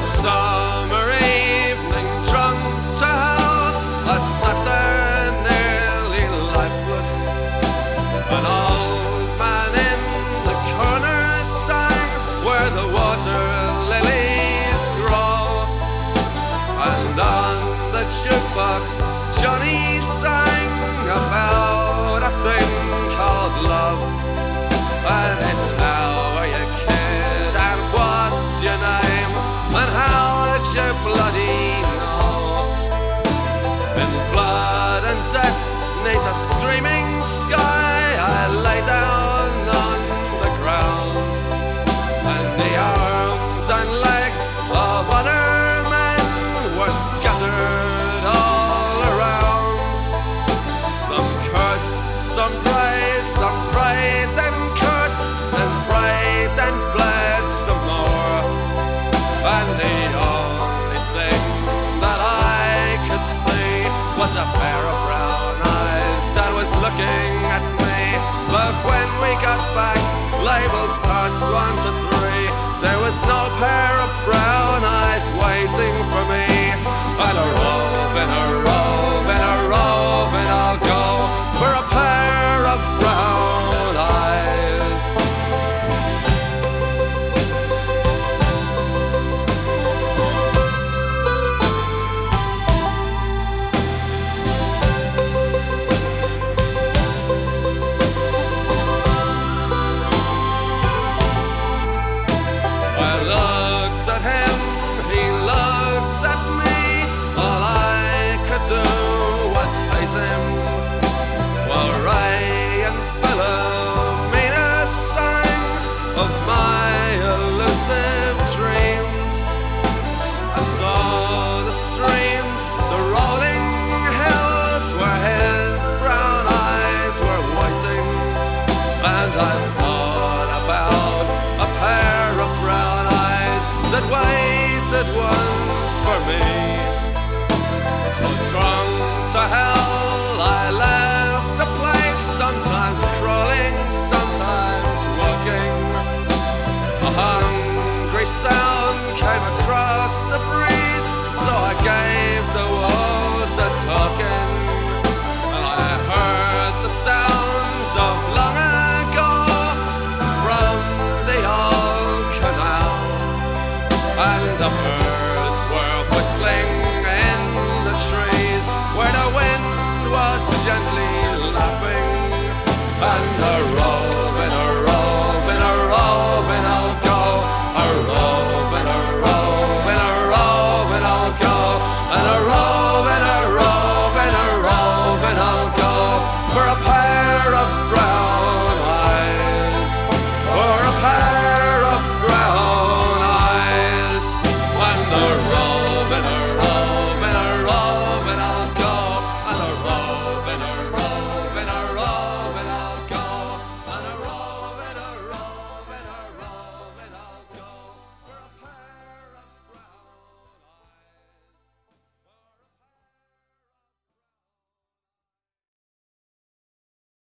Summer evening, drunk to hell, I sat there nearly lifeless. An old man in the corner sang where the water lilies grow, and on the jukebox Johnny sang about a thing called love. And it's how are you, kid, and what's your name, and how would you bloody know? In blood and death, 'neath a screaming sky, I lay down on the ground, and the arms and legs of other men were scattered all around. Some cursed, some prayed, then cursed, then prayed, then bled some more. And the only thing that I could see was a pair of brown eyes that was looking at me. But when we got back, labeled parts 1 to 3, there was no pair of brown eyes waiting for me. And a rove, and a rove, and a rove, and I'll go for a pair of brown eyes. I looked at him, he looked at me. All I could do was hate him. While Ray and Philomena sang of my elusive dreams, I saw the streams, the rolling hills where his brown eyes were waiting, and I thought about a pair of brown eyes that waited once for me. So drunk to hell, I left the place, sometimes crawling, sometimes walking. A hungry sound came across the breeze, so I gave the walls a talking, and I heard the sounds of long ago from the old canal, and the birds were whistling in the trees where the wind was gently laughing, and the road